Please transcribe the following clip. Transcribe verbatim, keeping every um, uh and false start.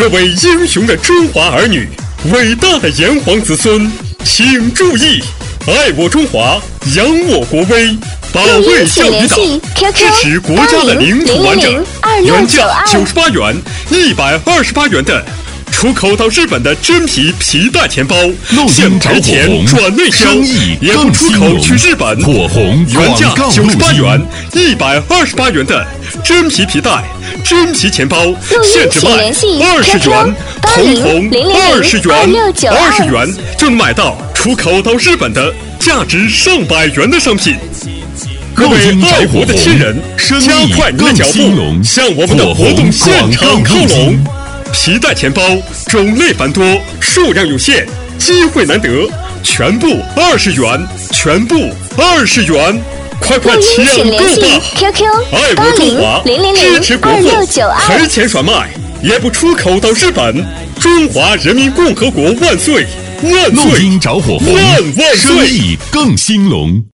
各位英雄的中华儿女，伟大的炎黄子孙，请注意！爱我中华，扬我国威，保卫教育党，支持国家的领土完整。原价九十八元，一百二十八元的出口到日本的真皮皮带钱包，现赔钱转内销，也不出口去日本。 火红原价九十八元，一百二十八元的真皮皮带、真皮钱包，现只卖二十元，统统二十元，二十元就能买到出口到日本的价值上百元的商品。各位爱国的亲人，加快您的脚步，向我们的活动现场靠拢。皮带钱包种类繁多，数量有限，机会难得，全部二十元，全部二十元，快快抢购吧！ Q Q 爱我中华，支持国货，赔钱甩卖也不出口到日本。中华人民共和国万岁！万岁！ 陆金着火红， 万万岁！ 生意更兴隆。